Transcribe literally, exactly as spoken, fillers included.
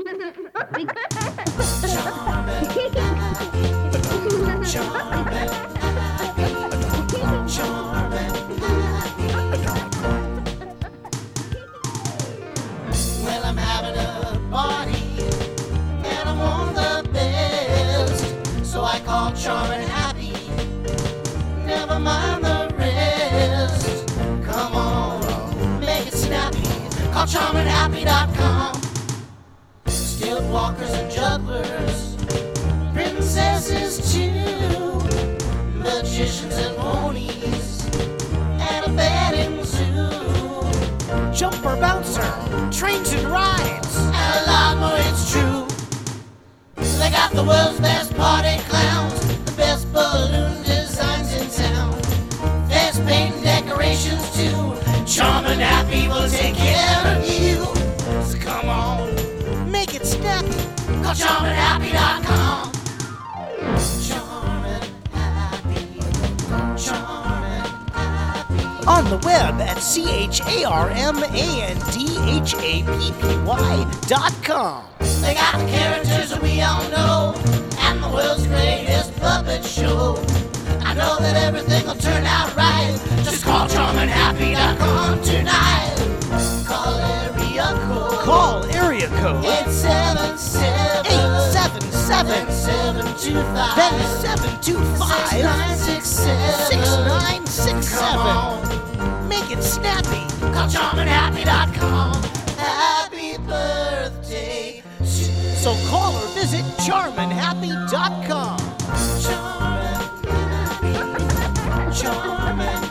Well, I'm having a party, and I want the best, so I call Charmin' Happy. Never mind the rest. Come on, make it snappy. Call charmin happy dot com. Skilled walkers and jugglers, princesses too, magicians and ponies, and a petting zoo, Jumper bouncer, trains and rides, and a lot more, it's true. They got the world's best party clowns, the best balloon designs in town, best paint and decorations too. Charmin' Happy will take care of you. So come on, make it snappy. call charmin happy dot com. Charmin' Happy, Charmin' Happy. On the web at C H A R M A N D H A P P Y dot com. They got the characters that we all know, and the world's greatest puppet show. I know that everything will turn out right. Just call charmin happy dot com tonight. Call area code. Call area code eight seven seven eight seven seven, seven two five then seven two five, six nine six seven six nine six Come seven. on, Make it snappy. call charmin happy dot com. Happy birthday to So call or visit charmin happy dot com. Charmin' Happy, Charmin'